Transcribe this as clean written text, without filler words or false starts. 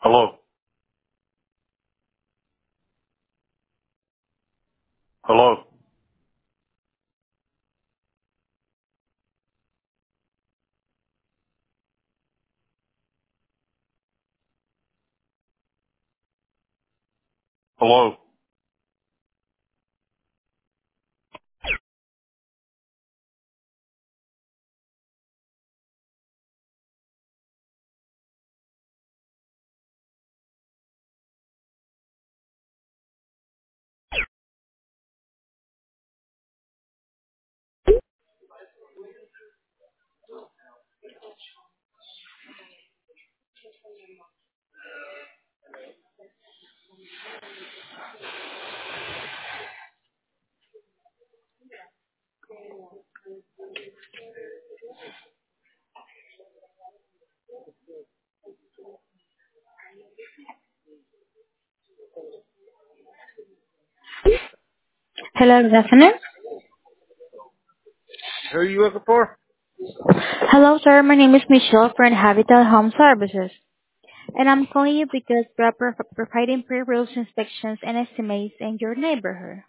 Hello. Hello. Hello. Hello, good afternoon. Who are you looking for? Hello, sir. My name is Michelle from Habitat Home Services, and I'm calling you because we are providing pre-rules inspections and estimates in your neighborhood.